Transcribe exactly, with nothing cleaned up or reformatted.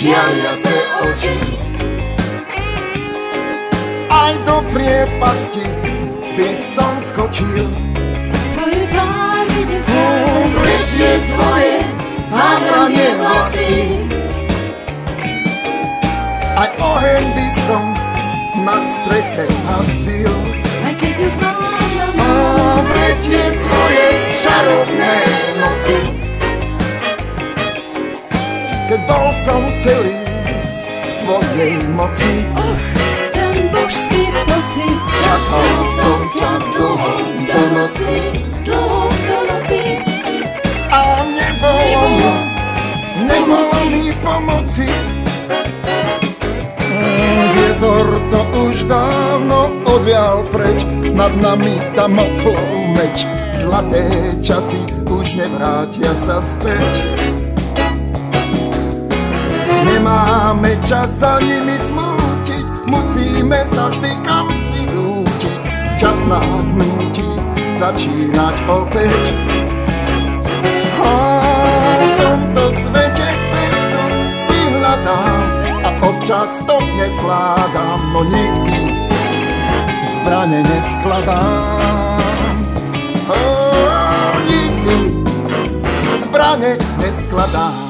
žiariace oči. Aj do priepasti by som skočil. Tvoju tvár vidím stále, Pletie tvoje a vranie vlasy. Aj oheň by som na streche hasil. aj keď už mám na A pletie tvoje čarovné noci. Keď bol som celý v tvojej moci. Och, ten božský pocit. Čakal som ťa dlho do noci. Dlho do noci. A nebolo mi, nebolo mi pomoci. Vietor to už dávno odvial preč, nad nami Damoklov meč. Zlaté časy už nevrátia sa späť. Nemáme čas za nimi smútiť, musíme sa vždy kam si rútiť. Čas nás núti začínať opäť. A v tomto svete cestu si hľadám a občas to nezvládam, no nikdy zbrane neskladám. O, nikdy zbrane neskladám.